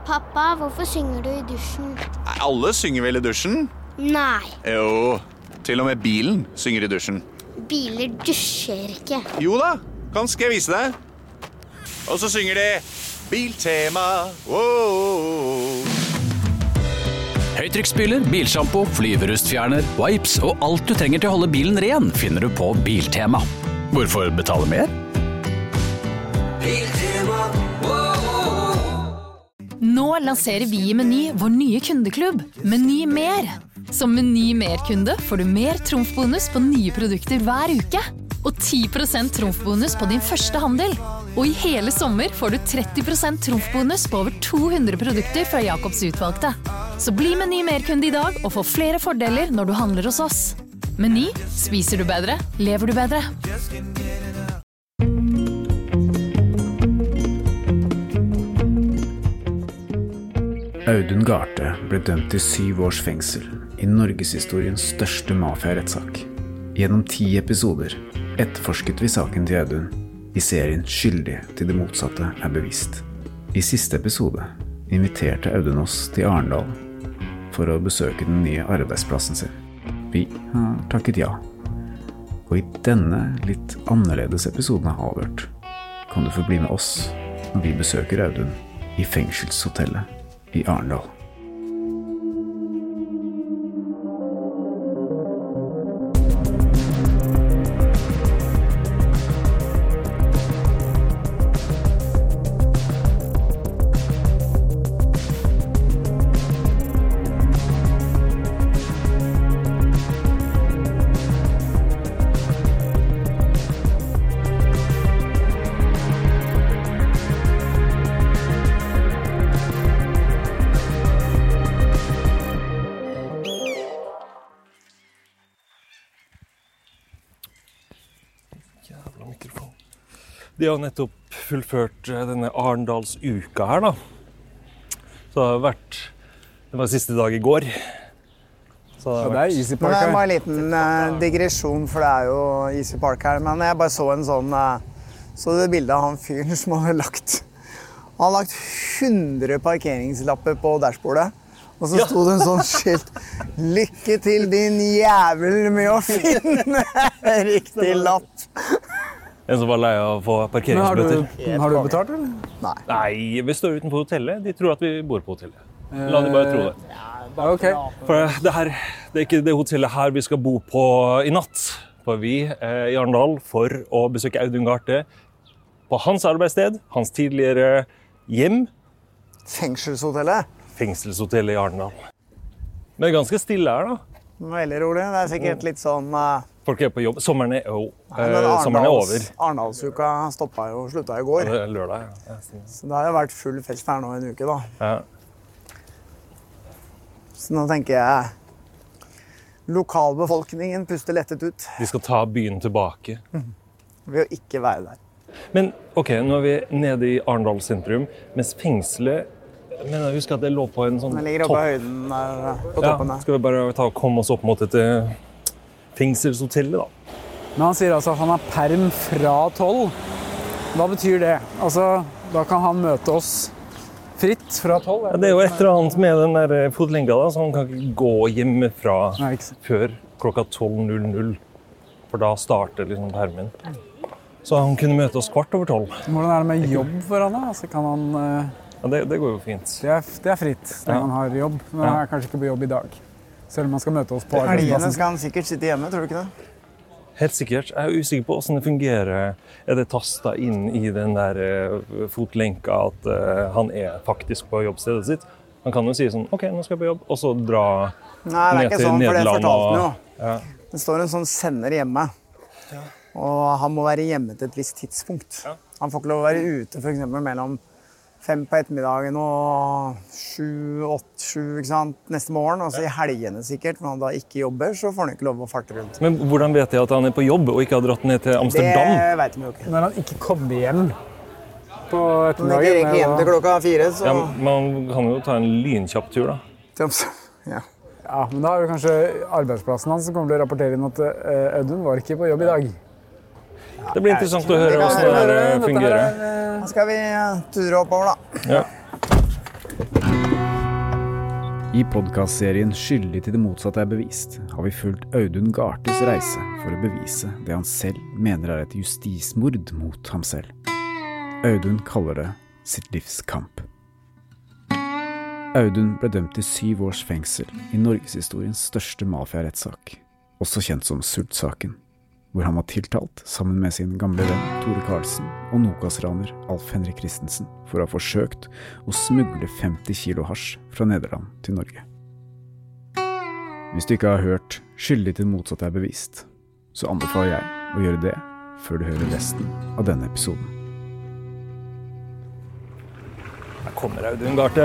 Pappa, hvorfor synger du I dusjen? Alle synger vel I dusjen? Nei, Jo, til og med bilen synger I dusjen. biler dusjer ikke. Jo da, skal jeg vise deg? Og så synger de Biltema. Wow. Høytrykksspyler, bilshampoo, flyverustfjerner, wipes og alt du trenger til å holde bilen ren finner du på Biltema. Hvorfor betale mer? Biltema. Nå lanserer vi I Meny vår nye kundeklubb, Meny Mer. Som Meny Mer-kunde får du mer trumfbonus på nye produkter hver uke. Og 10% trumfbonus på din første handel. Og I hele sommer får du 30% trumfbonus på over 200 produkter fra Jakobs utvalgte. Så bli Meny Mer-kunde I dag og få flere fordeler når du handler hos oss. Meny, spiser du bedre, lever du bedre. Audun Garthe ble dømt til 7 års fengsel I Norgeshistoriens største mafia-rettsak. Gjennom 10 episoder etterforsket vi saken til Audun I serien Skyldig til det motsatte bevist. I siste episode inviterte Audun oss til Arendal for å besøke den nye arbeidsplassen sin. Vi har takket ja. Og I denne litt annerledes episoden av Avhørt kan du få bli med oss når vi besøker Audun I fengselshotellet I Arendal. De har nettopp fullført denne Arendalsuka her da. Så det var siste dag I går. Så det Easy Park her. Det var en liten digresjon, for det jo Easy Park her. Men jeg bare så en sånn, så det bildet av han fyren som han har lagt 100 parkeringslapper på dashbordet. Og så stod det en sånn skilt, lykke til din jævel med å finne riktig lapp. En som var lei av å få parkeringsbøter. Har du betalt, eller? Nei, vi står utenfor hotellet. De tror at vi bor på hotellet. La de bare tro det. Ja, ok. For det er ikke det hotellet her vi skal bo på I natt. For vi I Arendal for å besøke Audun Garthe på hans arbeidssted, hans tidligere hjem. Fengselshotellet? Fengselshotellet I Arendal. Men det ganske stille her da. Veldig rolig. Det sikkert litt sånn... Folk på jobb. Sommeren over. Arendalsuka slutta I går. Det lørdag, ja. Så det har jo vært full fest her nå en uke da. Ja. Så nå tenker jeg lokalbefolkningen puster lettet ut. De skal ta byen tilbake. Ved å ikke være der. Men ok, nå vi nede I Arendal sentrum, mens fengselet, men jeg husker at det lå på en sånn topp. Det ligger oppe på høyden på toppen her. Skal vi bare komme oss opp mot dette fengselshotellet da? Men han sier altså at han har perm fra 12. Hva betyr det? Altså, da kan han møte oss fritt fra 12? Ja, det jo et eller annet med den der fotlenka da, så han kan ikke gå hjemmefra før klokka 12.00. For da starter liksom permen. Så han kunne møte oss 12:15. Hvordan det med jobb for han da? Altså, kan han... Ja, det går jo fint. Det fritt, når han har jobb. Men han kanskje ikke på jobb I dag. Selv om han skal møte oss på arbeidsplassen. Skal han sikkert sitte hjemme, tror du ikke det? Helt sikkert. Jeg usikker på hvordan det fungerer. Det tastet inn I den der fotlenka at han faktisk på jobbstedet sitt? Han kan jo si sånn, ok, nå skal jeg på jobb, og så dra ned til Nederland. Nei, det ikke sånn, for det fortalte han jo. Ja. Det står en sånn sender hjemme. Ja. Og han må være hjemme til et visst tidspunkt. Ja. Han får ikke lov å være ute, for eksempel mellom 5 på ettermiddagen og 7, 8, 7, ikke sant? Neste morgen, og så I helgene sikkert, når han da ikke jobber, så får han ikke lov å farte rundt. Men hvordan vet jeg at han på jobb og ikke har dratt ned til Amsterdam? Det vet vi jo ikke. Når han ikke kommer hjem på ettermiddagen. Når han ikke rekker hjem til klokka 4, så... Ja, man kan jo ta en lynkjapp tur da. Ja. Ja, men da jo kanskje arbeidsplassen hans som kommer til å rapportere inn at Audun var ikke på jobb I dag. Det blir interessant å høre hvordan det fungerer. Da skal vi ture oppover da. Ja. I podcastserien Skyldig til det motsatte er bevist har vi fulgt Audun Gartes reise for å bevise det han selv mener er et justismord mot ham selv. Audun kaller det sitt livs kamp. Audun ble dømt til 7 års fengsel i Norgeshistoriens største mafia-rettssak, også kjent som Sultsaken, hvor han var tiltalt sammen med sin gamle venn Tore Karlsen og Nokas-raner Alf Henrik Christensen for å ha forsøkt å smugle 50 kilo hasj fra Nederland til Norge. Hvis du ikke har hørt Skyldig til det motsatte er bevist, så anbefaler jeg å gjøre det før du hører resten av denne episoden. Her kommer Audun Garte.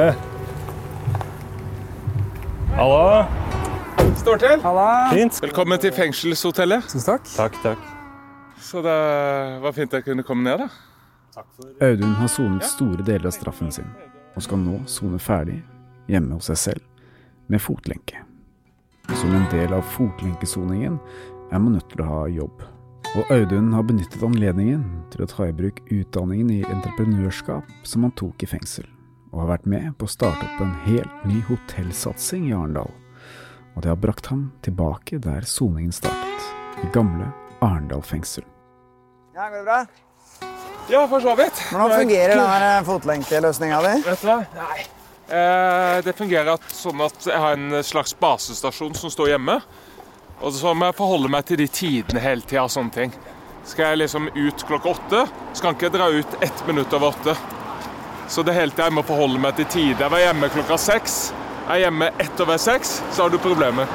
Hallo. Står til. Fint. Velkommen til fengselshotellet. Tusen takk. Takk. Så det var fint jeg kunne komme ned da. Audun har sonet store deler av straffen sin, og skal nå sone ferdig hjemme hos seg selv med fotlenke. Som en del av fotlenkesoningen er man nødt til å ha jobb. Og Audun har benyttet anledningen til å ta i bruk utdanningen i entreprenørskap som han tok i fengsel, og har vært med på å starte opp en helt ny hotellsatsing i Arendal. Og det har brakt ham tilbake der soningen startet, i gamle Arendal fengsel. Ja, går det bra? Ja, for så vidt. Hvordan fungerer denne fotlenkeløsningen di? Vet du hva? Nei. Det fungerer sånn at jeg har en slags basestasjon som står hjemme, og så må jeg forholde meg til de tidene hele tiden og sånne ting. Skal jeg liksom ut klokka 8, så kan ikke jeg dra ut 1 minutt over 8. Så det hele tiden jeg må forholde meg til tid. Jeg var hjemme klokka 6. Jeg hjemme 1 over 6, så har du problemer.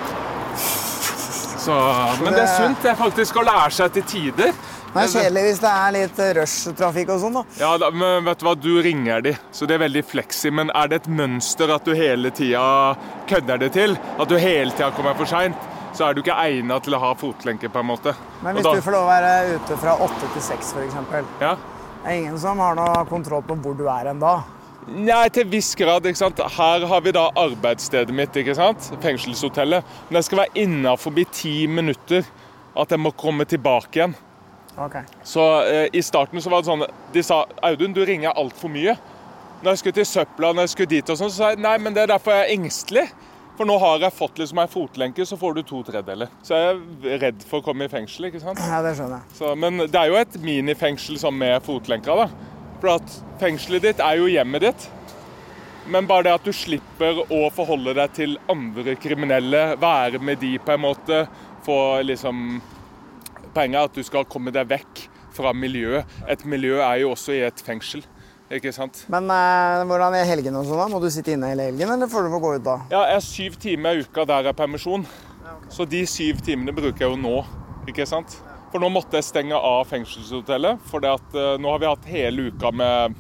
Men det er sunt, det er faktisk å lære seg til tider. Det er kjedelig hvis det er litt rush-trafikk og sånn da. Ja, men vet du hva, du ringer de, så det er veldig flexi. Men er det et mønster at du hele tiden kødder det til, at du hele tiden kommer for sent, så er du ikke egnet til å ha fotlenke på en måte. Men hvis du får lov å være ute fra 8 til 6 for eksempel, ja. Det er ingen som har noe kontroll på hvor du er en da? Nei, til viss grad, ikke sant. Her har vi da arbeidsstedet mitt, ikke sant? Fengselshotellet. Men jeg skal være innenfor 10 minutter at jeg må komme tilbake igjen. Okay. Så i starten så var det sånn, de sa, Audun, du ringer alt for mye. Når jeg skulle til søpla, når jeg skulle dit og sånn, så sa jeg, nei, men det er derfor jeg er engstelig. For nå har jeg fått liksom en fotlenke, så får du 2/3. Så jeg er redd for å komme i fengsel, ikke sant? Ja, det skjønner jeg. Så, men det er jo et minifengsel som med fotlenka da. For at fengselet ditt er jo hjemmet ditt. Men bare det at du slipper å forholde deg til andre kriminelle, være med de på en måte, få liksom poenget er at du skal komme deg vekk fra miljøet. Et miljø er jo også i et fengsel, ikke sant? Men hvordan er helgen og sånn da? Må du sitte inne hele helgen, eller får du få gå ut da? Ja, jeg har 7 timer i uka der jeg er permisjon. Så de 7 timene bruker jeg jo nå, ikke sant? For nå måtte jeg stenge av fengselshotellet, for nå har vi hatt hele uka med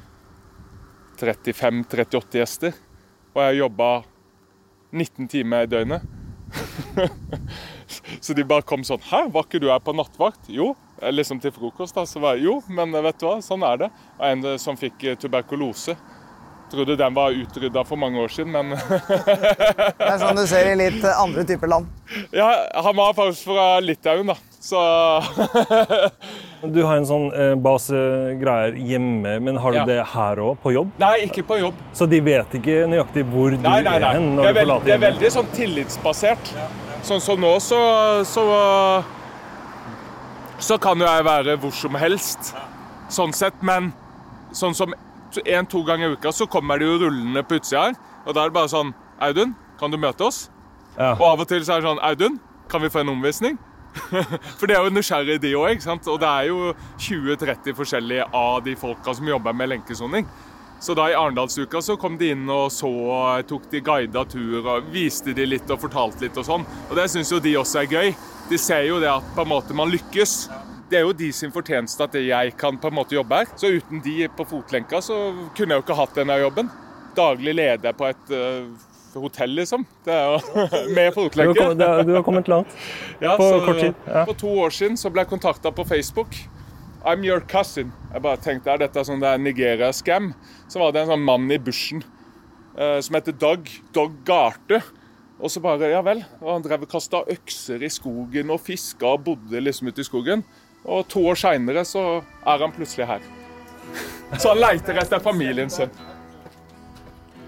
35-38 gjester, og jeg har jobbet 19 timer i døgnet. Så de bare kom sånn, hæ, var ikke du her på nattvakt? Jo, liksom til frokost da, så var jeg, jo, men vet du hva, sånn er det. Og en som fikk tuberkulose. Trodde den var utryddet for mange år siden, men... Det er sånn du ser i litt andre typer land. Ja, han var faktisk fra Litauen da, så... Du har en sånn basegreier hjemme, men har du det her også, på jobb? Nei, ikke på jobb. Så de vet ikke nøyaktig hvor du er hen når du forlater hjemme? Det er veldig sånn tillitsbasert. Sånn som nå, så kan jo jeg være hvor som helst, sånn sett, men sånn som 1-2 ganger i uka så kommer de jo rullende på utsida her, og da er det bare sånn, Audun, kan du møte oss? Ja. Og av og til så er det sånn, Audun, kan vi få en omvisning? For det er jo nysgjerrig de også, ikke sant? Og det er jo 20-30 forskjellige av de folka som jobber med lenkesoning. Så da i Arendalsuka så kom de inn og så, tok de guidet tur og viste de litt og fortalte litt og sånn. Og det synes jo de også er gøy. De ser jo det at på en måte man lykkes. Det er jo de sin fortjeneste at jeg kan på en måte jobbe her. Så uten de på fotlenka så kunne jeg jo ikke hatt denne jobben. Daglig leder på et hotell liksom. Det er jo med fotlenke. Du har kommet langt på kort tid. Ja. For 2 år siden så ble jeg kontaktet på Facebook. I'm your cousin. Jeg bare tenkte, er dette sånn Nigeria-scam? Så var det en sånn mann i bushen som heter Dog Garte. Og så bare, ja vel, og han drev og kastet økser i skogen og fisket og bodde liksom ute i skogen. Og 2 år senere så er han plutselig her. Så han leter etter familien sin.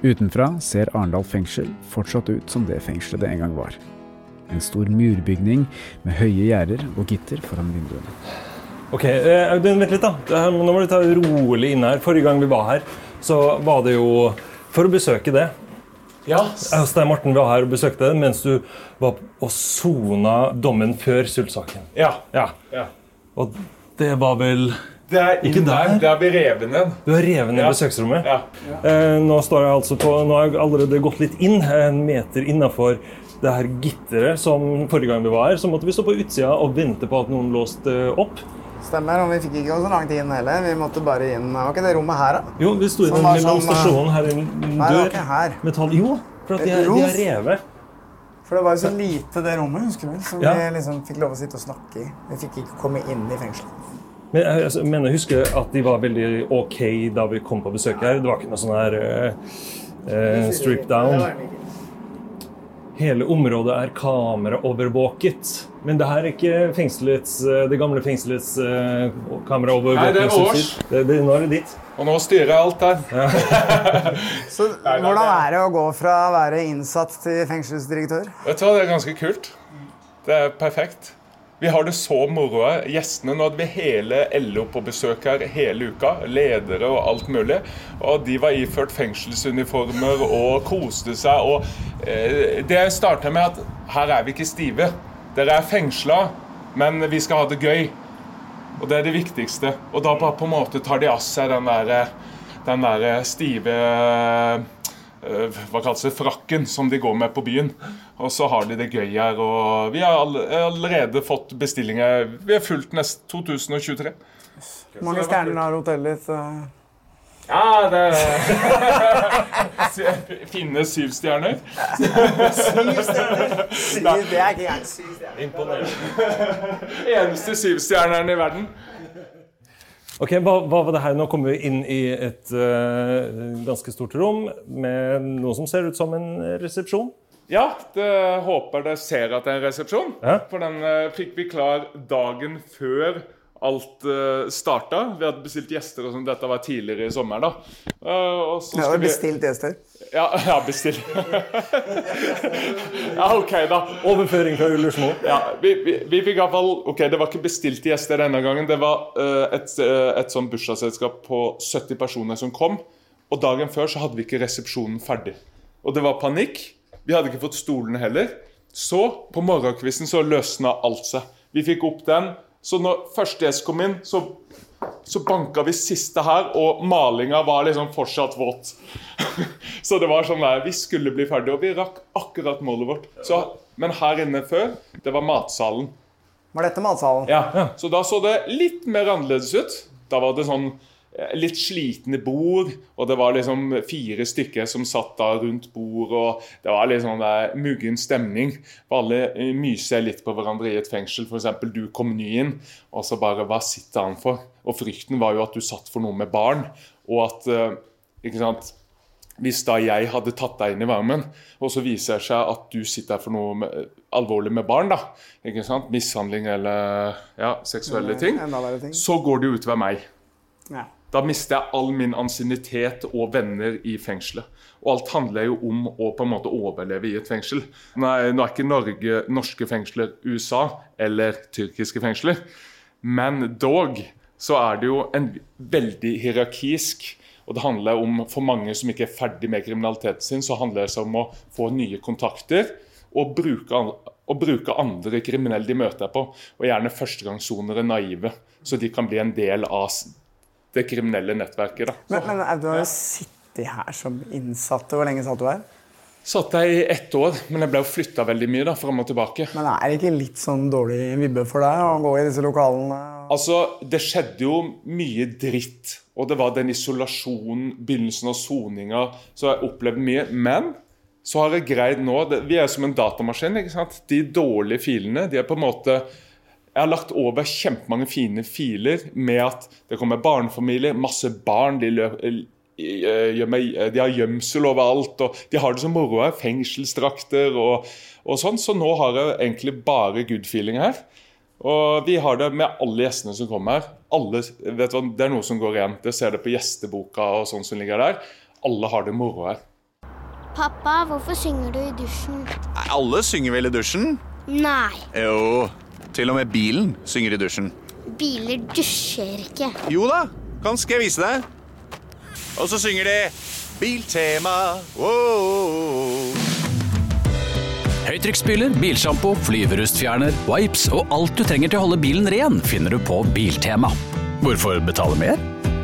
Utenfra ser Arendal fengsel fortsatt ut som det fengselet det en gang var. En stor murbygning med høye gjerder og gitter foran vinduene. Ok, Audun, vent litt da. Nå må du ta rolig inn her. Forrige gang vi var her, så var det jo for å besøke det. Ja. Stein Morten var her og besøkte det, mens du var og sona dommen før Sultsaken. Ja. Og det var vel... Det ikke der, det vi revet ned. Du har revet ned besøksrommet? Ja. Nå står jeg altså på, nå har jeg allerede gått litt inn, en meter innenfor det her gitteret som forrige gang vi var her, så måtte vi stå på utsida og vente på at noen låste opp. Stemmer, og vi fikk ikke så langt inn heller. Vi måtte bare inn. Var ikke det rommet her da? Jo, vi stod i mellom stasjonen her i en dør. Nei, det var ikke her. Metall. Jo, for at de har revet. For det var jo så lite det rommet, husker du, som vi liksom fikk lov å sitte og snakke i. Vi fikk ikke komme inn i fengselet. Men jeg husker at de var veldig ok da vi kom på besøk her. Det var ikke noe sånn her strip down. Hele området er kameraovervåket. Men det her er ikke det gamle fengselets kameraovervåkningsutstyr. Nei, det er års. Nå er det ditt. Og nå styrer jeg alt her. Så hvordan er det å gå fra å være innsatt til fengselsdirektør? Vet du hva, det er ganske kult. Det er perfekt. Vi har det så moro her. Gjestene, nå hadde vi hele LO på besøk her hele uka. Ledere og alt mulig. Og de var iført fengselsuniformer og koste seg. Og det startet med at her er vi ikke stive. Dere er fengslet, men vi skal ha det gøy. Og det er det viktigste. Og da bare på en måte tar de av seg den der stive... hva kalles det, frakken som de går med på byen. Og så har de det gøy her, og vi har allerede fått bestillinger. Vi har fulgt nest 2023. Hvor mange stjerner har hotellet? Ja, det finnes 7 stjerner. 7 stjerner? Det er ikke gærent. 7 stjerner. Imponerende. Eneste 7-stjerneren i verden. Ok, hva var det her? Nå kommer vi inn i et ganske stort rom med noe som ser ut som en resepsjon. Ja, håper det ser at det er en resepsjon. Ja. For den fikk vi klar dagen før alt startet. Vi hadde bestilt gjester, og sånn. Dette var tidligere i sommer da. Og så har du bestilt gjester? Ja, bestilt. Ja, ok da. Overføring fra Ullersmo. Ja, vi fikk i hvert fall, ok, det var ikke bestilt gjester denne gangen. Det var et sånn bursdagsselskap på 70 personer som kom. Og dagen før så hadde vi ikke resepsjonen ferdig. Og det var panikk. Vi hadde ikke fått stolene heller. Så på morgenkvisten så løsnet alt seg. Vi fikk opp den. Så når første gjest kom inn, så banket vi siste her, og malingen var liksom fortsatt våt. Så det var sånn der, vi skulle bli ferdige, og vi rakk akkurat målet vårt. Men her inne før, det var matsalen. Var dette matsalen? Ja, så da så det litt mer annerledes ut. Da var det sånn litt slitne bord, og det var liksom 4 stykker som satt da rundt bord, og det var litt sånn muggen stemning. Alle myser litt på hverandre i et fengsel. For eksempel, du kom ny inn, og så bare, hva sitter han for? Og frykten var jo at du satt for noe med barn, og at, ikke sant, hvis da jeg hadde tatt deg inn i varmen, og så viser det seg at du sitter for noe alvorlig med barn da, ikke sant, mishandling eller seksuelle ting, så går det utover meg. Ja. Da mister jeg all min ansiennitet og venner i fengselet. Og alt handler jo om å på en måte overleve i et fengsel. Nå er ikke norske fengsler USA eller tyrkiske fengsler, men dog så er det jo en veldig hierarkisk, og det handler om, for mange som ikke er ferdig med kriminaliteten sin, så handler det om å få nye kontakter og bruke andre kriminelle de møter på, og gjerne førstegangssonere naive, så de kan bli en del av det kriminelle nettverket da. Men du har jo sittet her som innsatt. Hvor lenge satt du her? Satt jeg i 1 år, men jeg ble jo flyttet veldig mye da, frem og tilbake. Men er det ikke litt sånn dårlig vibbe for deg å gå i disse lokalene? Altså, det skjedde jo mye dritt, og det var den isolasjonen, begynnelsen av soninga, så jeg opplevde mye, men så har jeg greid nå, vi er som en datamaskin, ikke sant? De dårlige filene, de er på en måte... Jeg har lagt over kjempemange fine filer med at det kommer barnefamilier, masse barn, de har gjemsel overalt, og de har det som moro her, fengselsdrakter og sånn, så nå har jeg egentlig bare good feeling her. Og vi har det med alle gjestene som kommer her. Alle, vet du hva, det er noe som går igjen, det ser det på gjesteboka og sånn som ligger der. Alle har det moro her. Pappa, hvorfor synger du I dusjen? Alle synger vel I dusjen? Nei, Jo, til og med bilen synger I dusjen. biler dusjer ikke. Jo da, skal jeg vise deg. Og så synger de Biltema. Wow. Høytrykksspyler, bilshampoo, flyverustfjerner, wipes og alt du trenger til å holde bilen ren finner du på Biltema. Hvorfor betale mer?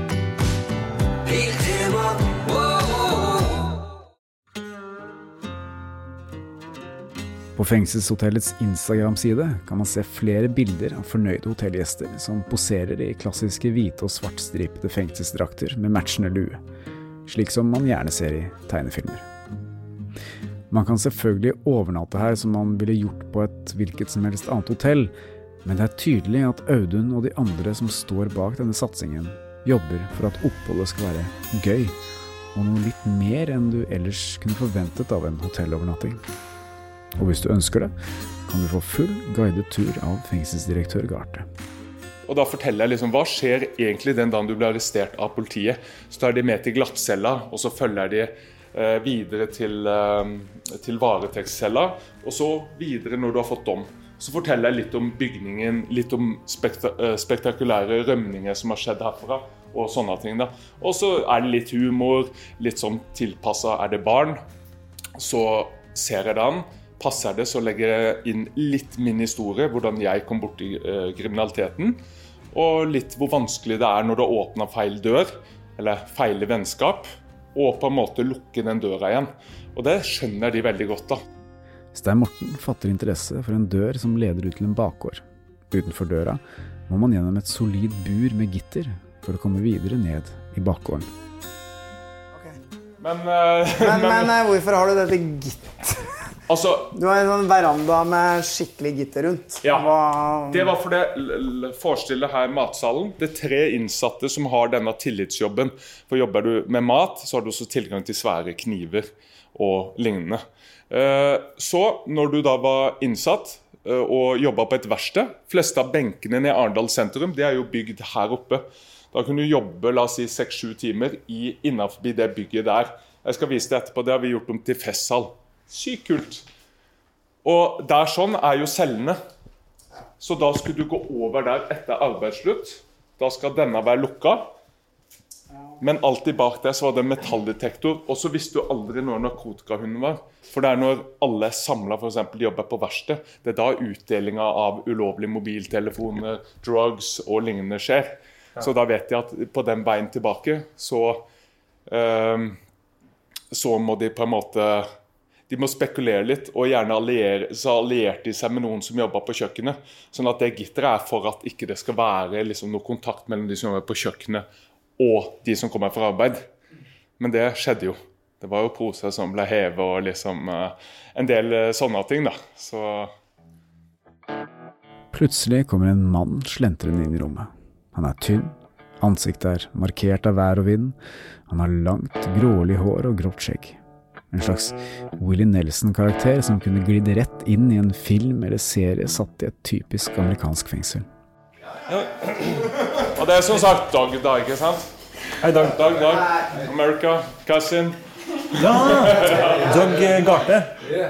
På fengselshotellets Instagram-side kan man se flere bilder av fornøyde hotellgjester som poserer I klassiske hvite og svartstripete fengselsdrakter med matchende lue, slik som man gjerne ser I tegnefilmer. Man kan selvfølgelig overnatte her som man ville gjort på et hvilket som helst annet hotell, men det tydelig at Audun og de andre som står bak denne satsingen jobber for at oppholdet skal være gøy, og noe litt mer enn du ellers kunne forventet av en hotellovernatting. Og hvis du ønsker det, kan du få full guidet tur av fengselsdirektør Garthe. Og da forteller jeg liksom, hva skjer egentlig den dagen du blir arrestert av politiet? Så tar de med til glattcella, og så følger de videre til varetektscella, og så videre når du har fått dom. Så forteller jeg litt om bygningen, litt om spektakulære rømninger som har skjedd herfra, og sånne ting da. Og så det litt humor, litt sånn tilpasset det barn. Så ser jeg den. Passer det, så legger jeg inn litt min historie, hvordan jeg kom bort I kriminaliteten, og litt hvor vanskelig det når du har åpnet feil dør, eller feil vennskap, og på en måte lukke den døra igjen. Og det skjønner de veldig godt da. Stein Morten fatter interesse for en dør som leder ut til en bakgård. Utenfor døra må man gjennom et solid bur med gitter for å komme videre ned I bakgården. Men hvorfor har du dette gitter? Altså, du har en sånn veranda med skikkelig gitter rundt. Ja, det var for det forestiller her matsalen. Det 3 innsatte som har denne tillitsjobben. For jobber du med mat, så har du også tilgang til svære kniver og lignende. Så når du da var innsatt og jobbet på et verksted, fleste av benkene I Arendal sentrum, det jo bygd her oppe. Da kunne du jobbe, la oss si 6-7 timer innenfor det bygget der. Jeg skal vise det etterpå, det har vi gjort om til festsal. Sykt kult. Og der sånn jo cellene. Så da skulle du gå over der etter arbeidsslutt. Da skal denne være lukket. Men alltid bak der så var det en metalldetektor. Og så visste du aldri når narkotikahunden var. For det når alle samlet for eksempel jobber på verksted. Det da utdelingen av ulovlige mobiltelefoner, drugs og lignende skjer. Så da vet jeg at på den veien tilbake så må de på en måte... De må spekulere litt, og gjerne allierte de seg med noen som jobber på kjøkkenet. Sånn at det gitteret for at ikke det skal være liksom, noe kontakt mellom de som jobber på kjøkkenet og de som kommer fra arbeid. Men det skjedde jo. Det var jo poser som ble hevet og liksom en del sånne ting da. Så... Plutselig kommer en mann slentrende inn I rommet. Han tynn, ansiktet markert av vær og vind. Han har langt, grålig hår og grått skjegg. En slags Willie Nelson-karakter som kunne glide rett inn I en film eller serie satt I et typisk amerikansk fengsel. Ja. Og det som sagt Doug da, ikke sant? Hei Doug. Doug, America, cousin. Ja, Doug Garthe.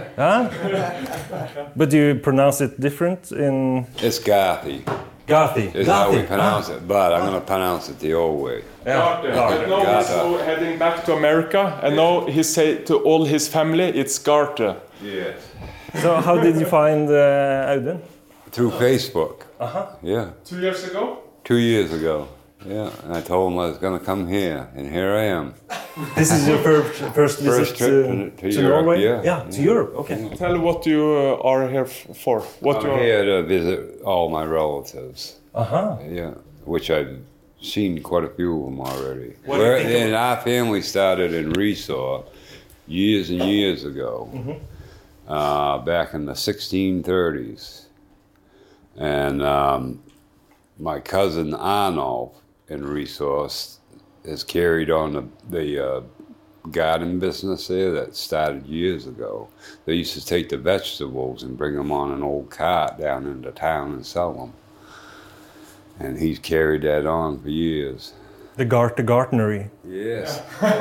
Yeah. But do you pronounce it different in... It's Garthe. Garthe. Is how we pronounce it, but I'm going to pronounce it the old way. Garthe. But now he's heading back to America, and now he say to all his family, it's Garthe. Yes. So how did you find Audun? Through Facebook. Yeah. 2 years ago? 2 years ago. Yeah, and I told him I was going to come here, and here I am. This is your first visit trip to Europe, Norway? Yeah, to Europe, okay. Yeah. Tell what you are here for. I'm here to visit all my relatives. Yeah, which I've seen quite a few of them already. And our family started in Resort years and years ago, back in the 1630s. And my cousin Arnulf in Resource has carried on the garden business there that started years ago. They used to take the vegetables and bring them on an old cart down into town and sell them. And he's carried that on for years. The gardenery. Yes.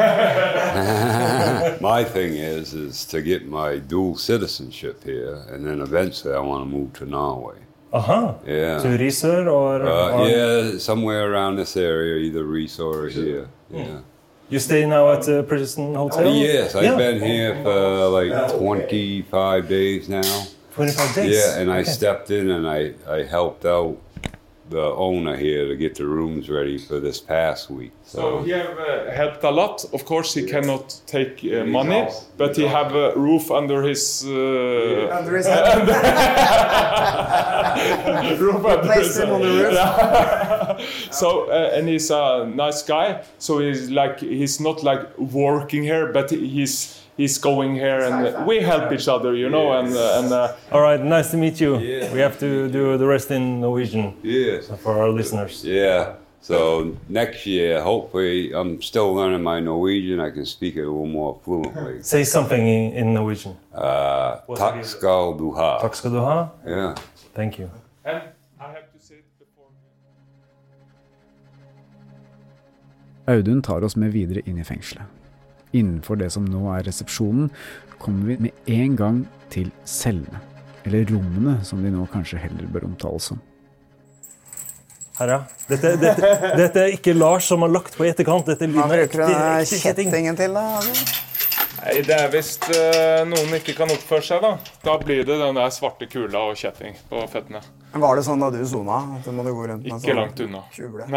My thing is to get my dual citizenship here, and then eventually I want to move to Norway. Yeah. To Risør or? Yeah, somewhere around this area, either Risør or here. Yeah. You stay now at the Prison Hotel? Yes, I've been here for like 25 days now. 25 days? Yeah, and I stepped in and I helped out the owner here to get the rooms ready for this past week. So he have helped a lot. Of course, he cannot take money, but he have a roof under his Under his head. roof under Placed his him on the roof. Yeah. So and he's a nice guy. So he's not like working here, but he's going here, and we help each other, you know. And all right, nice to meet you. Yeah. We have to do the rest in Norwegian. Yes. For our listeners. Yeah. So next year, hopefully, I'm still learning my Norwegian. I can speak it a little more fluently. Say something in Norwegian. Takk skal du ha. Takk skal du ha. Yeah. Thank you. And I have to say it before. Audun tar oss med videre inn i fengselet. Innenfor det som nå er resepsjonen, kommer vi med en gang til cellene, eller rommene som de nå kanskje heller bør omtales som. Her ja. Dette er ikke Lars som har lagt på i etterkant. Dette Man bruker kjettingen til da. Nei, det er hvis noen ikke kan oppføre seg da. Da blir det den der svarte kula og kjetting på føttene. Var det sånn da du zona? At du måtte gå rundt med ikke sånn langt unna. Kjule?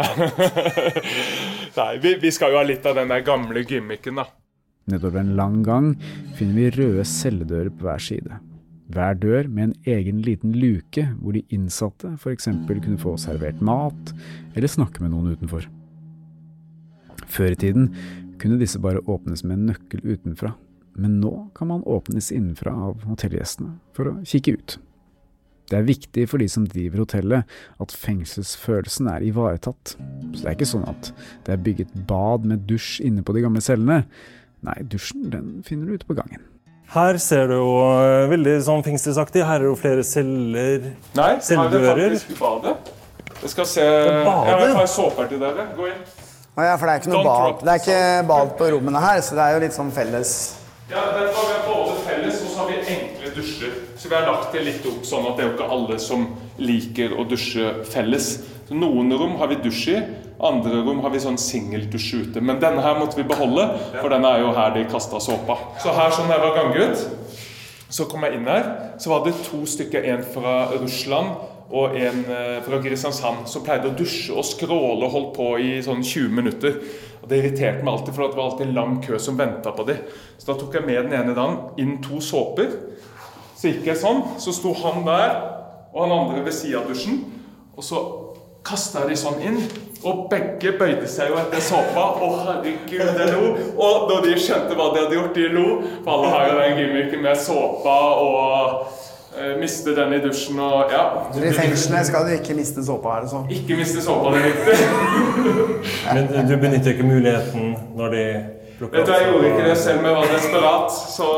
Nei, vi skal jo ha litt av den der gamle gimmicken da. Nedover en lang gang finner vi røde celledører på hver side. Hver dør med en egen liten luke hvor de innsatte for eksempel kunne få servert mat eller snakke med noen utenfor. Før i tiden kunne disse bare åpnes med en nøkkel utenfra, men nå kan man åpnes innenfra av hotellgjestene for å kikke ut. Det er viktig for de som driver hotellet at fengselsfølelsen er ivaretatt, så det er ikke sånn at det er bygget bad med dusj inne på de gamle cellene. Nei, dusjen den finner du ute på gangen. Her ser du jo veldig sånn fengselsaktig. Her er jo flere celler. Nei, celledører. Her er det faktisk badet. Jeg skal se... Jeg har såper til dere. Gå inn. Ja, for det er ikke noe bad. Det er ikke bad på rommene her, så det er jo litt sånn felles. Ja, derfor har vi både felles, og så har vi enkle dusjer. Så vi har lagt det litt opp sånn at det er jo ikke alle som liker å dusje felles. Så noen rom har vi dusj i, andre rom har vi sånn singeldusj ute. Men denne her måtte vi beholde, for den er jo her de kastet såpa. Så her sånn jeg var ganget, så kom jeg inn her, så var det 2 stykker, en fra Russland og en fra Kristiansand, som pleide å dusje og skråle og holdt på i sånn 20 minutter. Og det irriterte meg alltid, for det var alltid en lang kø som ventet på dem. Så da tok jeg med den ene dagen inn 2 såper. Så gikk jeg sånn, så sto han der, og han andre ved siden av dusjen, og så kastet de sånn inn, og begge bøyde seg jo etter såpa, og herregud, det lo. Og da de skjønte hva de hadde gjort, de lo, for alle har jo den gimmicken med såpa, og miste den i dusjen, og ja. Så i fengslene skal du ikke miste såpa, er det sånn? Ikke miste såpa, det er riktig. Men du benytter ikke muligheten når de plukker opp? Vet du, jeg gjorde ikke det selv, men jeg var desperat, så...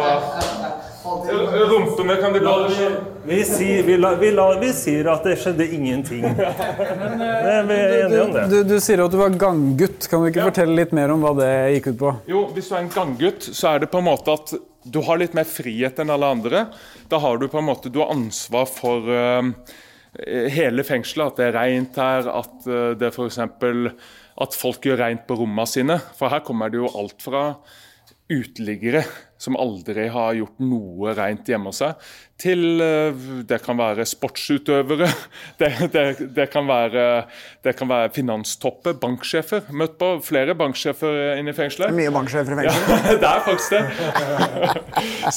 Rumpene kan de bare... Vi sier at det skjedde ingenting. Men vi er enige om det. Du sier at du var ganggutt. Kan du ikke fortelle litt mer om hva det gikk ut på? Jo, hvis du er en ganggutt, så er det på en måte at du har litt mer frihet enn alle andre. Da har du på en måte, du har ansvar for hele fengselet, at det er rent her, at det for eksempel, at folk gjør rent på rommene sine. For her kommer det jo alt fra uteliggere som aldri har gjort noe rent hjemme hos seg, til det kan være sportsutøvere, det kan være finanstopper, banksjefer. Møtt på flere banksjefer inne i fengselet. Det er mye banksjefer i fengselet. Ja, det er faktisk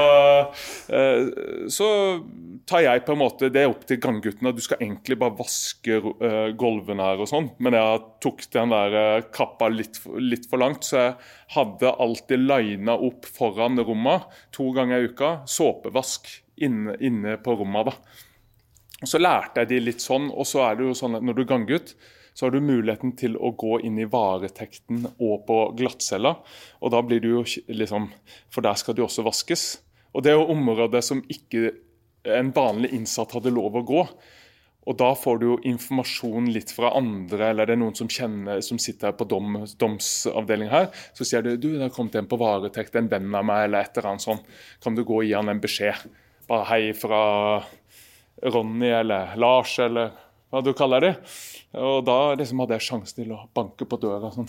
det. Så tar jeg på en måte, det er opp til gangguttene, du skal egentlig bare vaske gulvene her og sånn, men jeg tok den der kappa litt for langt, så jeg hadde alltid linet opp foran rommet 2 ganger i uka, såpevask inne på rommet da. Og så lærte jeg de litt sånn, og så er det jo sånn at når du er ganggutt, så har du muligheten til å gå inn i varetekten og på glattcella, og da blir du jo liksom, for der skal du også vaskes. Og det er jo området som ikke en vanlig innsatt hadde lov å gå. Og da får du jo informasjon litt fra andre, eller det noen som kjenner, som sitter på domsavdeling her, så sier du, det har kommet en på varetekt, en venn av meg, eller et eller annet sånt. Kan du gå og gi han en beskjed? Bare hei fra Ronny, eller Lars, eller hva du kaller det. Og da liksom hadde jeg sjansen til å banke på døra sånn.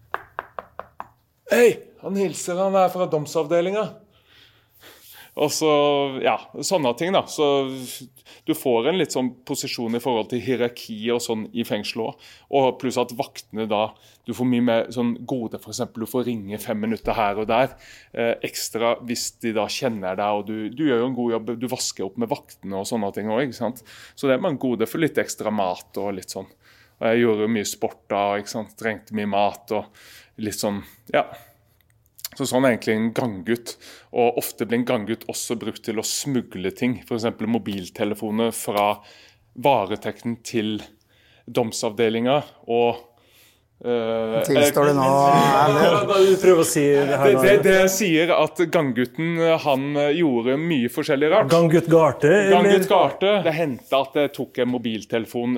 Hei, han hilser, han fra domsavdelingen. Og så, ja, sånne ting da. Så du får en litt sånn posisjon i forhold til hierarki og sånn i fengselet også. Og pluss at vaktene da, du får mye mer sånn gode, for eksempel, du får ringe 5 minutter her og der. Ekstra hvis de da kjenner deg, og du gjør jo en god jobb, du vasker opp med vaktene og sånne ting også, ikke sant? Så det man gode for litt ekstra mat og litt sånn. Og jeg gjorde mye sport da, ikke sant? Trengte mye mat og litt sånn, ja. Så sånn er egentlig en ganggutt, og ofte blir en ganggutt også brukt til å smugle ting, for eksempel mobiltelefoner fra varetekten til domsavdelingen, og tilstår det nå? Du prøver å si det her nå. Det sier at ganggutten, han gjorde mye forskjellig rart. Ganggutt Garte? Ganggutt Garte. Det hendte at jeg tok en mobiltelefon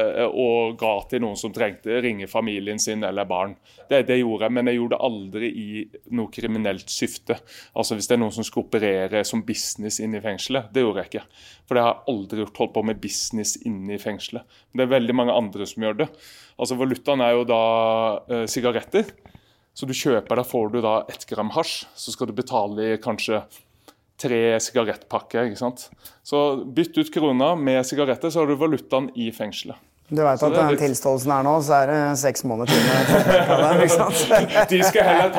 og ga til noen som trengte ringe familien sin eller barn. Det gjorde jeg, men jeg gjorde det aldri i noe kriminelt syfte. Altså hvis det er noen som skal operere som business inne i fengselet, det gjorde jeg ikke. For det har jeg aldri gjort, holdt på med business inne i fengselet. Det er veldig mange andre som gjør det. Altså valutaen er jo da sigaretter. Så du kjøper, da får du da 1 gram hasj, så skal du betale i kanskje 3 sigarettpakker, ikke sant? Så bytt ut krona med sigaretter, så har du valutaen i fengselet. Du vet at den tilståelsen her nå, så er det 6 måneder til, ikke sant? De skal heller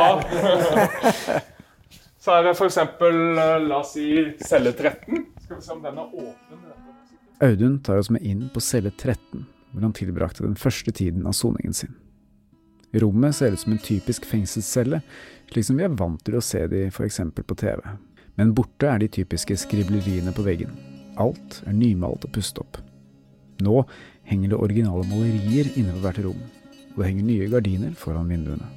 ta. Så er det for eksempel, la oss si, celle 13. Skal vi se om den er åpen. Audun tar oss med inn på celle 13, hvor han tilbrakte den første tiden av soningen sin. Rommet ser ut som en typisk fengselscelle, slik som vi er vant til å se de for eksempel på TV. Men borte er de typiske skribleriene på veggen. Alt er nymalt og pustet opp. Nå henger det originale malerier inne på hvert rom, og det henger nye gardiner foran vinduene.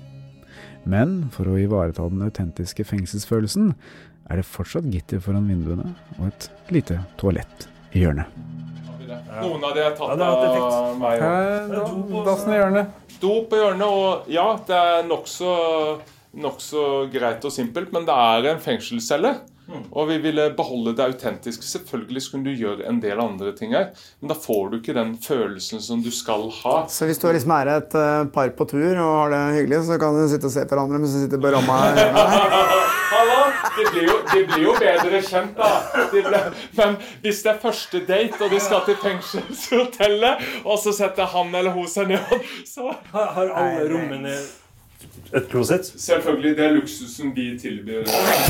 Men for å ivareta den autentiske fengselsfølelsen, er det fortsatt gitter foran vinduene og et lite toalett i hjørnet. Noen av de har tatt av meg. Dassen i hjørnet. Dop i hjørnet, og ja, det er nok så greit og simpelt, men det er en fengselscelle. Og vi ville beholde det autentiske. Selvfølgelig skulle du gjøre en del andre ting her, men da får du ikke den følelsen som du skal ha. Så hvis du liksom er et par på tur og har det hyggelig, så kan du sitte og se på hverandre mens du sitter på ramma her. De blir jo bedre kjent da. Men hvis det er første date, og de skal til fengselshotellet, og så setter han eller hun seg ned, så har alle rommene et klosett? Selvfølgelig, det er luksusen de tilbyr.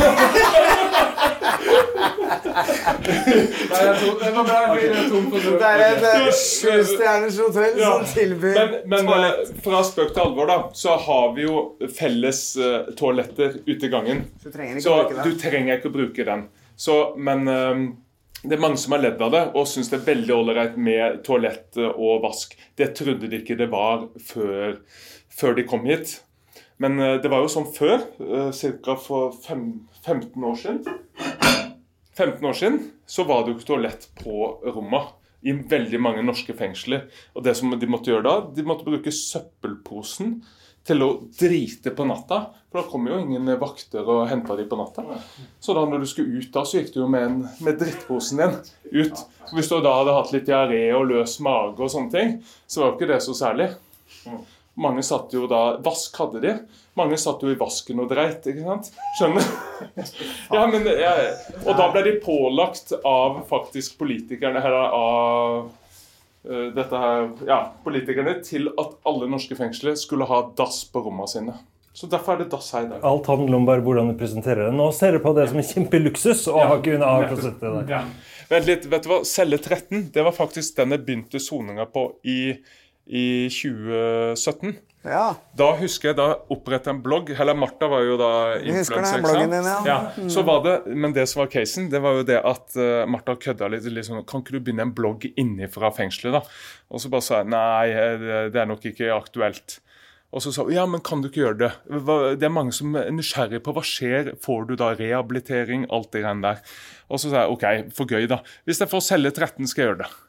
Det er et 7-stjerners hotell som tilbyr toalett. Fra spøk til alvor da, så har vi jo felles toaletter ute i gangen. Så du trenger ikke å bruke den. Men det er mange som har ledd av det, og synes det er veldig allerede med toalett og vask. Det trodde de ikke det var før de kom hit. Men det var jo sånn før, cirka for 15 år siden. 15 år siden så var det jo ikke toalett på rommet i veldig mange norske fengsler. Og det som de måtte gjøre da, de måtte bruke søppelposen til å drite på natta. For da kom jo ingen vakter og hentet de på natta. Så da når du skulle ut da, så gikk du jo med drittposen din ut. Så hvis du da hadde hatt litt diaré og løs mage og sånne ting, så var jo ikke det så særlig. Mange satt jo da, vask hadde de. Mange satt jo i vasken og dreit, ikke sant? Skjønner? Ja, men, og da ble de pålagt av faktisk politikerne, eller av politikerne, til at alle norske fengsler skulle ha dass på rommene sine. Så derfor er det dass her i dag. Alt handler om bare hvordan du presenterer det. Nå ser du på det som en kjempeluksus, og har ikke ha klosettet der. Ja. Vent litt, vet du hva? Celle 13, det var faktisk den jeg begynte soninga på i 2017. Ja. Da husker jeg da opprettet en blogg, eller Martha var jo da influencer. Husker det, bloggen din, ja. Så var det, men det som var casen, det var jo det at Martha kødda litt sånn, kan ikke du begynne en blogg innifra fengselet da? Og så bare sa jeg, nei, det er nok ikke aktuelt. Og så sa hun, ja, men kan du ikke gjøre det? Det er mange som er nysgjerrig på hva skjer, får du da rehabilitering, alt det grann der. Og så sa jeg, ok, for gøy da. Hvis jeg får celle 13 skal jeg gjøre det.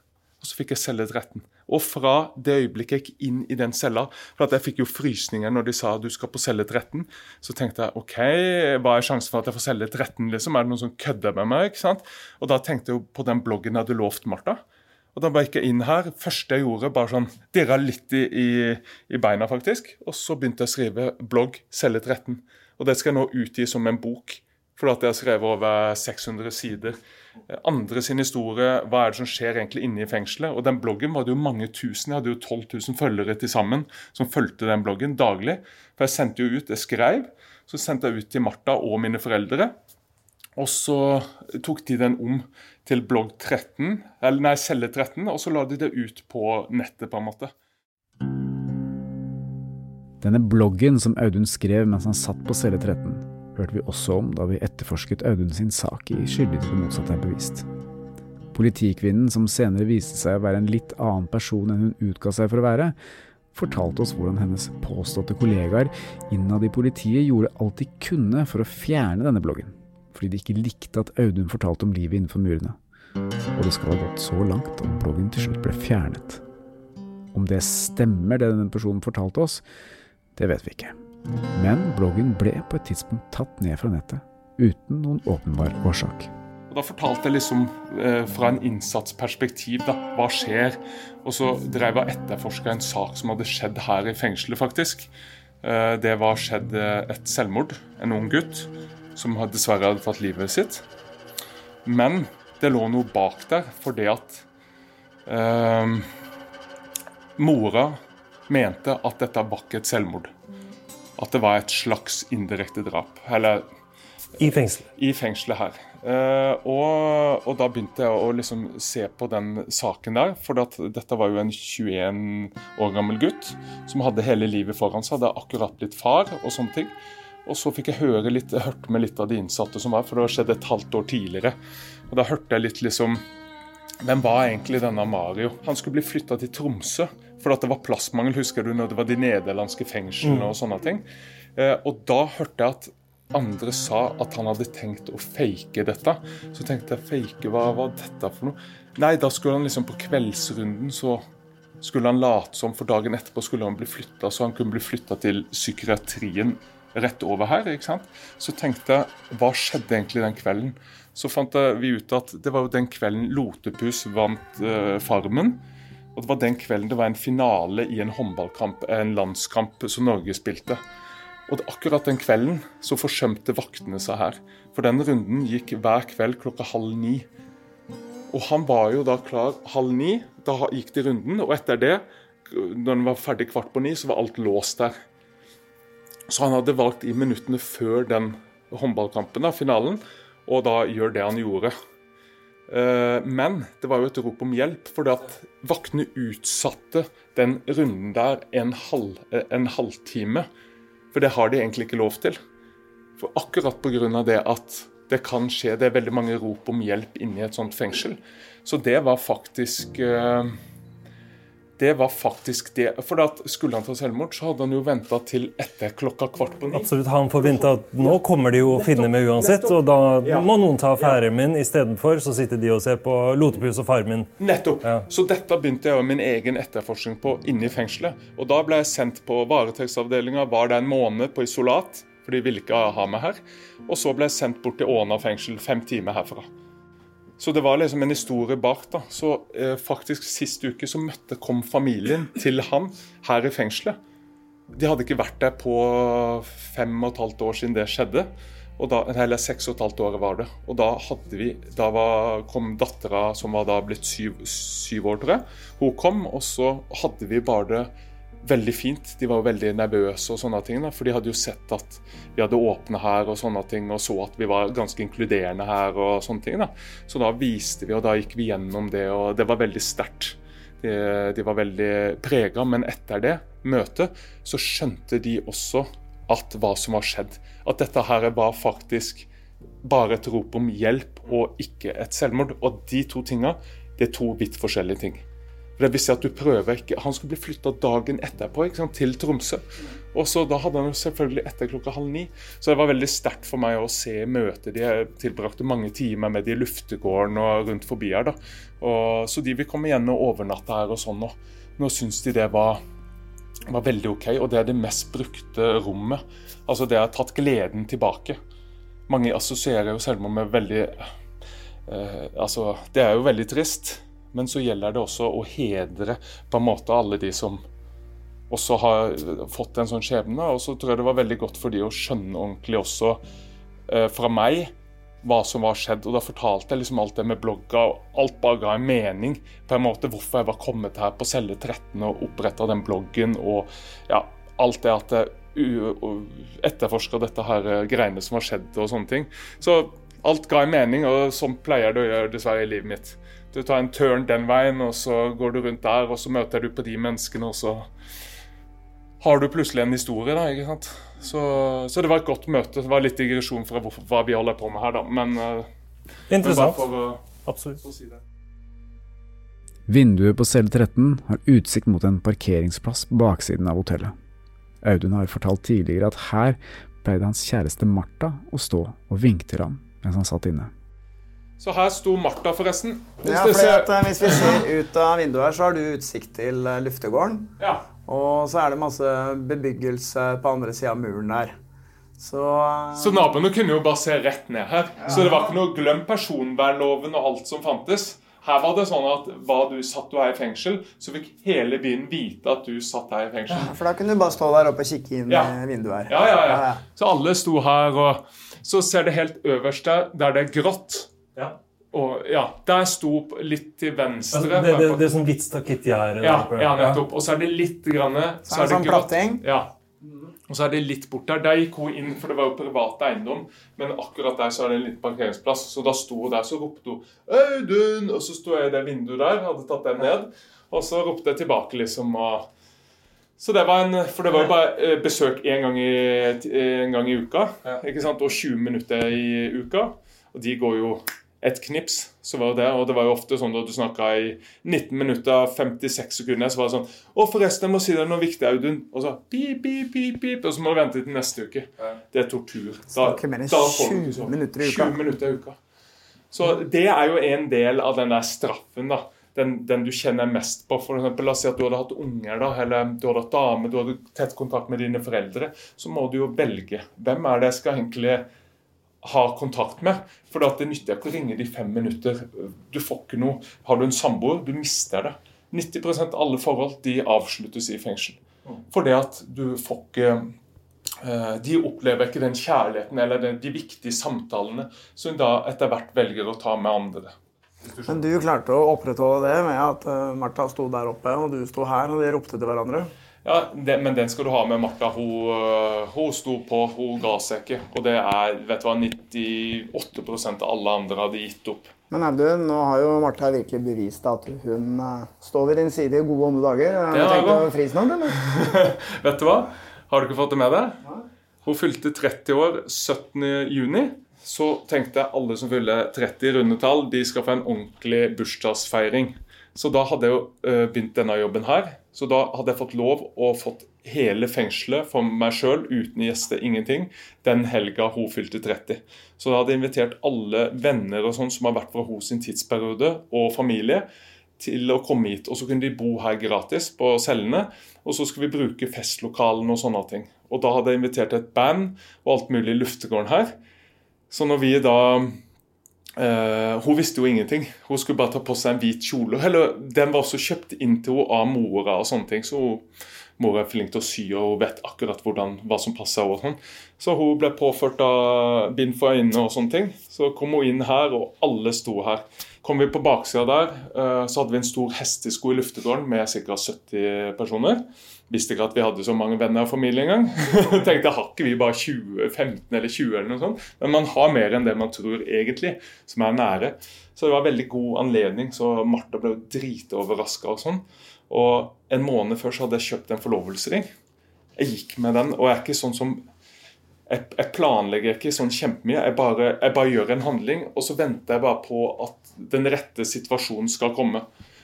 og så fikk jeg celledretten. Og fra det øyeblikket jeg gikk inn i den cella, for at jeg fikk jo frysninger når de sa du skal på celledretten, så tenkte jeg, ok, hva sjansen for at jeg får celledretten liksom? Det noen som kødder med meg, ikke sant? Og da tenkte jeg jo på den bloggen jeg hadde lovt Martha. Og da bare gikk jeg inn her, første jeg gjorde, bare sånn, dirret litt i beina faktisk, og så begynte jeg å skrive blogg, celledretten. Og det skal jeg nå utgi som en bok, for at jeg har skrevet over 600 sider. Andre sin historie, hva det som skjer egentlig inne i fengselet? Og den bloggen var det jo mange tusen, jeg hadde jo 12 000 følgere til sammen som fulgte den bloggen daglig. For jeg sendte jo ut, jeg skrev, så sendte jeg ut til Martha og mine foreldre. Og så tok de den om til blogg 13, celle 13, og så la de det ut på nettet på en måte. Denne bloggen som Audun skrev mens han satt på celle 13, hørte vi også om da vi etterforsket Audun sin sak i Skyldig til det motsatte bevist. Politikvinnen, som senere viste seg å være en litt annen person enn hun utga seg for å være, fortalte oss hvordan hennes påståtte kollegaer innad i politiet gjorde alt de kunne for å fjerne denne bloggen, fordi de ikke likte at Audun fortalte om livet innenfor murene. Og det skal ha gått så langt at bloggen til slutt ble fjernet. Om det stemmer det denne personen fortalte oss, det vet vi ikke. Men bloggen ble på et tidspunkt tatt ned fra nettet, uten noen åpenbar årsak. Og da fortalte jeg liksom fra en innsatsperspektiv da, hva skjer? Og så drev jeg etterforsket en sak som hadde skjedd her i fengselet faktisk. Det var skjedd et selvmord, en ung gutt, som dessverre hadde tatt livet sitt. Men det lå noe bak der, for det at mora mente at dette var ikke et selvmord. At det var et slags indirekte drap. Eller, I fengselet? I fengselet her. Og da begynte jeg å liksom se på den saken der, for dette var jo en 21 år gammel gutt som hadde hele livet foran seg, hadde akkurat blitt far og sånne ting. Og så fikk jeg hørte med litt av de innsatte som var, for det skjedde et halvt år tidligere. Og da hørte jeg litt liksom, hvem var egentlig denne Mario? Han skulle bli flyttet til Tromsø, for at det var plassmangel, husker du, når det var de nederlandske fengslene og sånne ting. Og da hørte jeg at andre sa at han hadde tenkt å fake dette. Så tenkte jeg, fake, hva var dette for noe? Nei, da skulle han liksom på kveldsrunden, så skulle han late som, for dagen etterpå skulle han bli flyttet, så han kunne bli flyttet til psykiatrien rett over her, ikke sant? Så tenkte jeg, hva skjedde egentlig den kvelden? Så fant vi ut at det var jo den kvelden Lotepus vant Farmen, og det var den kvelden det var en finale i en håndballkamp, en landskamp som Norge spilte. Og akkurat den kvelden så forsømte vaktene seg her. For den runden gikk hver kveld 8:30. Og han var jo da klar 8:30, da gikk de runden, og etter det, når den var ferdig 8:15, så var alt låst der. Så han hadde valgt i minuttene før den håndballkampen, finalen, og da gjør det han gjorde. Men det var jo et rop om hjelp, fordi at vaktene utsatte den runden der en halvtime. For det har de egentlig ikke lov til. For akkurat på grunn av det at det kan skje, det veldig mange rop om hjelp inne i et sånt fengsel. Så det var faktisk det. For at skulle han ta selvmord, så hadde han jo ventet til etter 8:15. Absolutt, han forventet at nå kommer de jo å finne meg uansett, og da må noen ta affæren min. I stedet for så sitter de og ser på Lotepus og Farmen. Nettopp. Ja. Så dette begynte jeg min egen etterforskning på inne i fengselet. Og da ble jeg sendt på varetektsavdelingen, var det en måned på isolat, for de ville ikke ha meg her. Og så ble jeg sendt bort til Åna fengsel 5 timer herfra. Så det var liksom en historie bak da. Så faktisk siste uke så kom familien til han her i fengselet. De hadde ikke vært der på 5,5 år siden det skjedde. Eller 6,5 år var det. Og da kom datteren som var da blitt 7 år, tror jeg. Hun kom, og så hadde vi bare det veldig fint. De var jo veldig nervøse og sånne ting, da, for de hadde jo sett at vi hadde åpnet her og sånne ting, og så at vi var ganske inkluderende her og sånne ting. Da. Så da viste vi, og da gikk vi gjennom det, og det var veldig sterkt. De var veldig preget, men etter det møtet så skjønte de også at hva som var skjedd. At dette her var faktisk bare et rop om hjelp og ikke et selvmord. Og de to tingene, det er to vidt forskjellige ting. det vil si at du prøver ikke. Han skulle bli flyttet dagen etterpå, ikke sant, til Tromsø. Og så da hadde han jo selvfølgelig etter 8:30. Så det var veldig sterkt for meg å se møtet. De tilbrakte mange timer med de i luftegården og rundt forbi her da. Og, så de vil komme igjen og overnatte her og sånn. Og nå synes de det var veldig ok, og det det mest brukte rommet. Altså det har tatt gleden tilbake. Mange assosierer jo selvmord med veldig... altså, det jo veldig trist, men så gjelder det også å hedre på en måte alle de som også har fått en sånn skjebne, og så tror jeg det var veldig godt for de å skjønne ordentlig også fra meg hva som var skjedd, og da fortalte jeg liksom alt det med blogga, og alt bare ga en mening på en måte hvorfor jeg var kommet her på celle 13 og opprettet den bloggen, og ja, alt det at jeg etterforsket dette her greiene som har skjedd og sånne ting. Så alt ga en mening, og sånn pleier det å gjøre dessverre i livet mitt. Du tar en turn den veien, og så går du rundt der, og så møter du på de menneskene, og så har du plutselig en historie da, ikke sant? Så det var et godt møte. Det var litt digresjon fra hva vi holder på med her da, men... Interessant. Absolutt. Si det. Vinduet på celle 13 har utsikt mot en parkeringsplass på baksiden av hotellet. Audun har fortalt tidligere at her pleide hans kjæreste Martha å stå og vinke til ham mens han satt inne. Så her sto Martha forresten. Ja, for hvis vi ser ut av vinduet her, så har du utsikt til luftegården. Ja. Og så det masse bebyggelse på andre siden av muren der. Så naboene kunne jo bare se rett ned her. Ja. Så det var ikke noe glem personvernloven og alt som fantes. Her var det sånn at satt du her i fengsel, så fikk hele byen vite at du satt her i fengsel. Ja, for da kunne du bare stå der oppe og kikke inn i vinduet her. Ja. Så alle sto her, og så ser det helt øverste, der det grått. Ja. Og ja, der sto litt til venstre. Altså, det sånn litt stakittgjerde. Ja, nettopp. Og så det litt granne, så det sånn platting. Ja. Og så det litt bort der. Der gikk hun inn, for det var jo privat eiendom, men akkurat der så det en liten parkeringsplass. Så da sto hun der, så ropte hun Audun, og så sto jeg i det vinduet der, hadde tatt den ned, og så ropte jeg tilbake liksom, så det var for det var jo bare besøk en gang i uka, ikke sant, og 20 minutter i uka, og de går jo et knips, så var det, og det var jo ofte sånn da du snakket i 19 minutter, 56 sekunder, så var det sånn, forresten, jeg må si deg noe viktig, Audun, og så pip, pip, pip, pip, og så må du vente til neste uke. Det tortur. Snakker mer enn 20 minutter i uka. 20 minutter i uka. Så det jo en del av den der straffen da, den du kjenner mest på. For eksempel, la oss si at du hadde hatt unger da, eller du hadde hatt dame, du hadde tett kontakt med dine foreldre, så må du jo velge. Hvem det jeg skal egentlig ha kontakt med, for det nytter ikke å ringe de 5 minutter. Du får ikke noe. Har du en samboer, du mister det. 90% av alle forhold, de avsluttes i fengsel. For det at du får ikke, de opplever ikke den kjærligheten, eller de viktige samtalene, som da etter hvert velger å ta med andre. Men du klarte å opprettholde det med at Martha sto der oppe, og du sto her, og de ropte til hverandre? Ja, men den skal du ha med Martha. Hun sto på, hun ga seg ikke. Og det vet du hva, 98% av alle andre hadde gitt opp. Men Audun, nå har jo Martha virkelig bevist at hun står ved din side i gode og onde dager. Har du tenkt å fri snart, eller? Vet du hva? Har du ikke fått det med deg? Ja. Hun fylte 30 år 17. juni. Så tenkte jeg alle som fyller 30 rundetall, de skal få en ordentlig bursdagsfeiring. Så da hadde jeg jo begynt denne jobben her. Så da hadde jeg fått lov og fått hele fengselet for meg selv, uten gjester, ingenting, den helga hun fylte 30. Så da hadde jeg invitert alle venner og sånn som har vært fra hos sin tidsperiode, og familie, til å komme hit. Og så kunne de bo her gratis på cellene, og så skulle vi bruke festlokalen og sånne ting. Og da hadde jeg invitert et band og alt mulig i luftegården her. Så når vi da... hun visste jo ingenting. Hun skulle bare ta på seg en hvit kjole. Eller, den var også kjøpt inn til henne av mora og sånne ting. Så mora flink til å sy, og hun vet akkurat hva som passer og sånn. Så hun ble påført av bind for øynene og sånne ting. Så kom hun inn her, og alle sto her. Kom vi på baksida der, så hadde vi en stor hestesko i luftegården med ca. 70 personer. Visste ikke at vi hadde så mange venner og familie en gang. Tenkte, har ikke vi bare 20, 15 eller 20 eller noe sånt? Men man har mer enn det man tror egentlig, som nære. Så det var en veldig god anledning, så Martha ble dritoverrasket og sånn. Og en måned før så hadde jeg kjøpt en forlovelsesring. Jeg gikk med den, og jeg ikke sånn som... Jeg planlegger ikke sånn kjempemye. Jeg bare gjør en handling, og så venter jeg bare på at den rette situasjonen skal komme.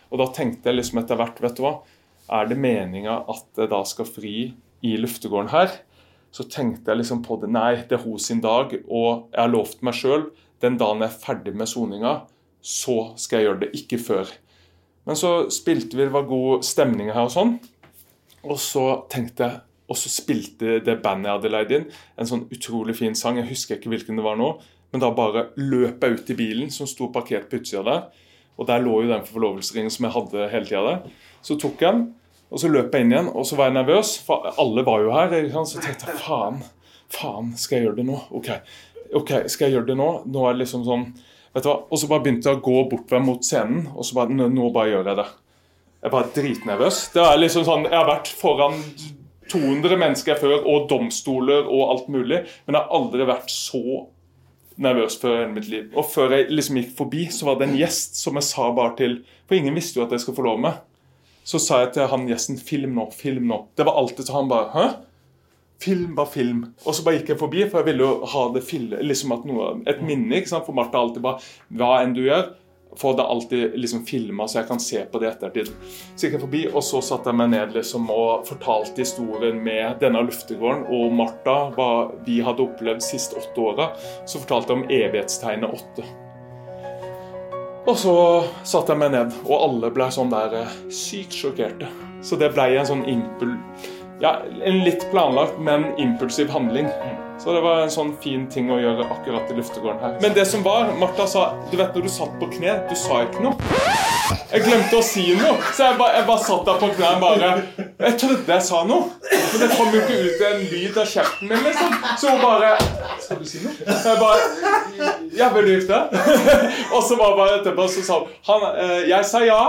Og da tenkte jeg liksom etter hvert, vet du hva, det meningen at jeg da skal fri i luftegården her? Så tenkte jeg liksom på det, nei, det hos sin dag, og jeg har lovt meg selv, den dagen jeg ferdig med soninga, så skal jeg gjøre det, ikke før. Men så spilte vi, det var god stemning her og sånn, og så tenkte jeg, og så spilte det bandet jeg hadde leid inn, en sånn utrolig fin sang, jeg husker ikke hvilken det var nå, men da bare løp jeg ut i bilen som sto parkert på utsida der, og der lå jo den forlovelsesringen som jeg hadde hele tiden der. Så tok jeg den, og så løp jeg inn igjen, og så var jeg nervøs, for alle var jo her, så tenkte jeg, faen, skal jeg gjøre det nå? Ok, skal jeg gjøre det nå? Nå det liksom sånn, vet du hva? Og så bare begynte jeg å gå bortover mot scenen, og så bare, nå bare gjør jeg det. Jeg bare dritnervøs. Det liksom sånn, jeg har vært foran 200 mennesker før, og domstoler og alt mulig, men jeg har aldri vært så nervøs før i mitt liv. Og før jeg liksom gikk forbi, så var det en gjest som jeg sa bare til, for ingen visste jo at jeg skulle få lov med. Så sa jeg til han gjesten, film nå. Det var alltid til han bare, hæ? Bare film. Og så bare gikk jeg forbi, for jeg ville jo ha det liksom at et minne, ikke sant? For Martha alltid bare, hva enn du gjør, for det alltid liksom filmet, så jeg kan se på det ettertid. Så gikk jeg forbi, og så satte jeg meg ned liksom, og fortalte historien med denne luftegården, og Martha, hva vi hadde opplevd sist 8 årene, så fortalte jeg om evighetstegnet 8. Og så satte jeg meg ned, og alle ble sånn der sykt sjokkerte. Så det ble en sånn en litt planlagt, men impulsiv handling. Så det var en sånn fin ting å gjøre akkurat i luftegården her. Men det som var, Martha sa, du vet når du satt på kne, du sa ikke noe. Jeg glemte å si noe, så jeg bare satt der på kne bare. Jeg trodde jeg sa noe, men det kom jo ikke ut en lyd av kjeften min, liksom. Så hun bare, skal du si noe? Jeg bare, ja, vil du gifte? Og så var bare etterpå, så sa han, jeg sa ja.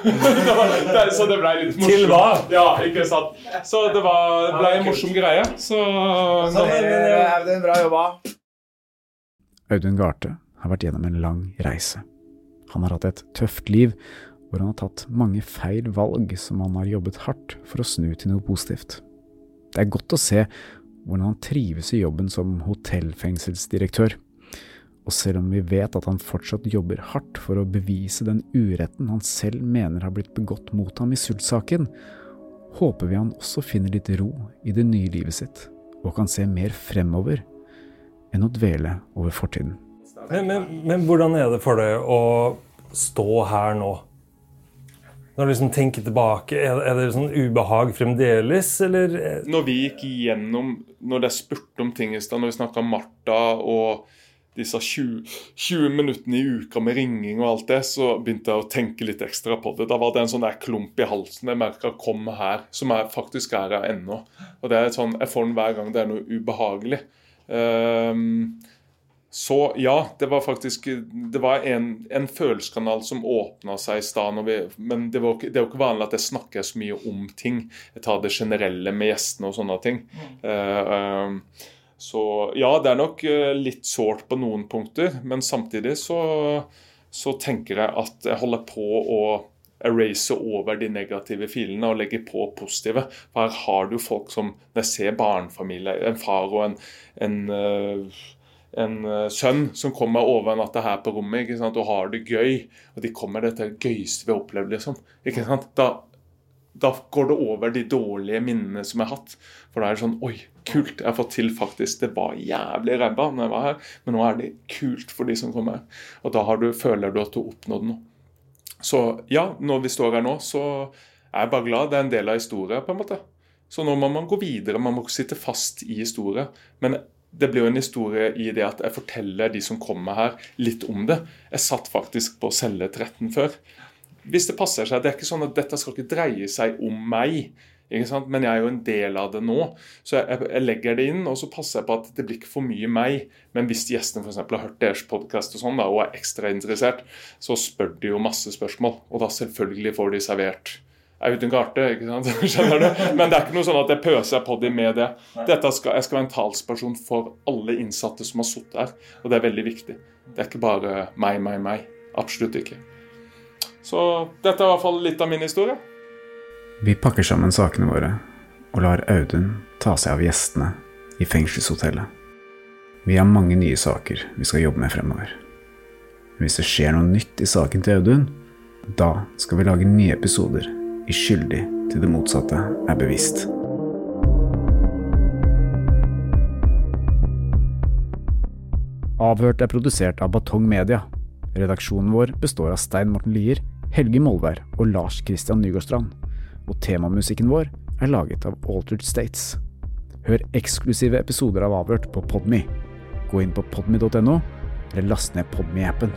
Så det ble litt morsomt. Til hva? Ja, ikke sant. Så det ble en morsom greie. Så Audun, bra jobba. Audun Garthe har vært gjennom en lang reise. Han har hatt et tøft liv, hvor han har tatt mange feil valg som han har jobbet hardt for å snu til noe positivt. Det er godt å se hvordan han trives i jobben som hotellfengselsdirektør. Og selv om vi vet at han fortsatt jobber hardt for å bevise den uretten han selv mener har blitt begått mot ham i Sult-saken, håper vi han også finner litt ro i det nye livet sitt, og kan se mer fremover enn å dvele over fortiden. Men hvordan det for deg å stå her nå? Når du liksom tenker tilbake, det sånn ubehag fremdeles, eller? Når vi gikk igjennom, når det spurte om ting i sted, når vi snakket om Martha og disse 20 minuttene i uka med ringing og alt det, så begynte jeg å tenke litt ekstra på det. Da var det en sånn der klump i halsen jeg merket kom her, som faktisk her ennå. Og det sånn, jeg får den hver gang det noe ubehagelig. Så ja, det var faktisk en følelseskanal som åpnet seg i stedet, men det er jo ikke vanlig at jeg snakker så mye om ting. Jeg tar det generelle med gjestene og sånne ting. Så ja, det nok litt sårt på noen punkter, men samtidig så tenker jeg at jeg holder på å erase over de negative filene og legge på positive. For her har du folk som, når jeg ser barnefamilie, en far og en sønn som kommer over en natt her på rommet, ikke sant, og har det gøy, og de kommer dette gøyeste vi har opplevd, liksom. Ikke sant? Da går det over de dårlige minnene som jeg har hatt. For da det sånn, oi, kult, jeg har fått til faktisk, det var jævlig rebba når jeg var her, men nå det kult for de som kommer her. Og da føler du at du har oppnådd noe. Så ja, når vi står her nå, så jeg bare glad, det en del av historien på en måte. Så nå må man gå videre, man må ikke sitte fast i historien, men det blir jo en historie i det at jeg forteller de som kommer her litt om det. Jeg satt faktisk på celle 13 før. Hvis det passer seg, det ikke sånn at dette skal ikke dreie seg om meg, ikke sant? Men jeg jo en del av det nå, så jeg legger det inn, og så passer jeg på at det blir ikke for mye meg. Men hvis gjestene for eksempel har hørt deres podcast og sånn da, og ekstra interessert, så spør de jo masse spørsmål, og da selvfølgelig får de servert Audun Garthe, ikke sant? Skjønner du? Men det ikke noe sånn at jeg pøser på dem med det. Jeg skal være en talsperson for alle innsatte som har suttet her, og det veldig viktig. Det ikke bare meg. Absolutt ikke. Så dette i hvert fall litt av min historie. Vi pakker sammen sakene våre, og lar Audun ta seg av gjestene i fengselshotellet. Vi har mange nye saker vi skal jobbe med fremover. Hvis det skjer noe nytt i saken til Audun, Da skal vi lage nye episoder i Skyldig til det motsatte er bevist. Avhørt er produsert av Batong Media. Redaksjonen vår består av Stein Morten Lier, Helge Molvær og Lars Christian Nygårdstrand. Og temamusikken vår er laget av Altered States. Hør eksklusive episoder av Avhørt på Podme. Gå inn på podme.no, eller last ned Podme-appen.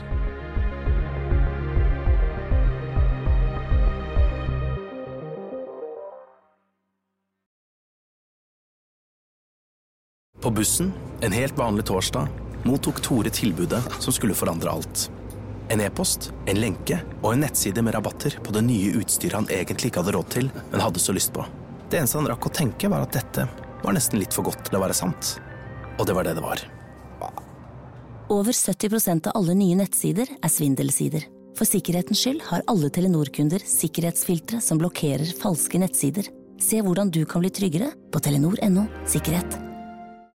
På bussen, en helt vanlig torsdag, mottok Tore tilbudet som skulle forandre alt. En e-post, en lenke og en nettside med rabatter på det nye utstyret han egentlig ikke hadde råd til, men hadde så lyst på. Det eneste han rakk å tenke var at dette var nesten litt for godt til å være sant. Og det var det det var. Over 70% av alle nye nettsider er svindelsider. For sikkerhetens skyld har alle Telenor-kunder sikkerhetsfiltre som blokkerer falske nettsider. Se hvordan du kan bli tryggere på telenor.no sikkerhet.